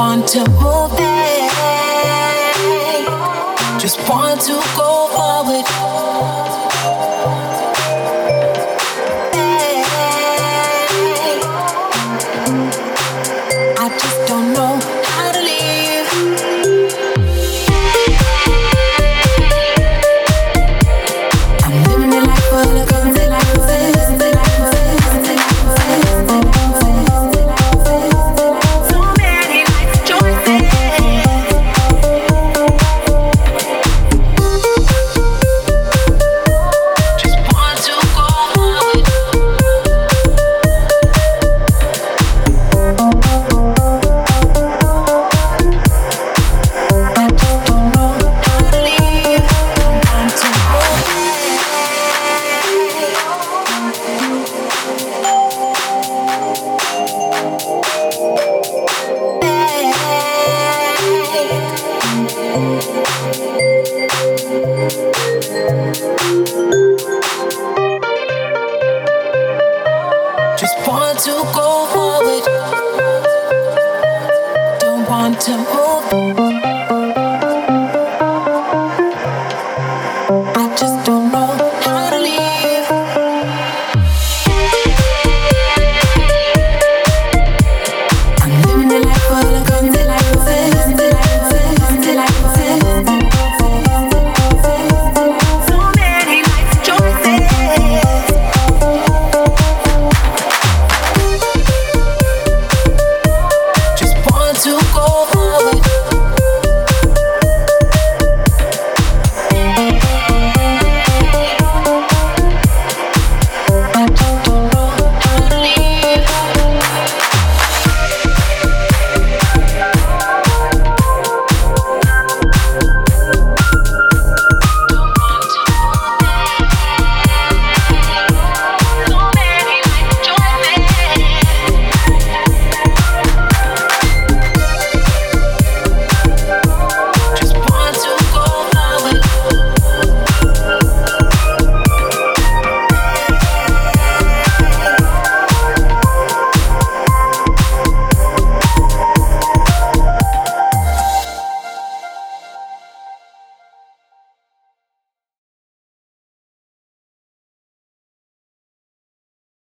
want to move back, just want to go forward. I just don't know how to leave. I'm living a life full of consequences. So many life choices. Just want to go forward. I just don't know how to leave. I want to go just want to go forward. Don't want to move.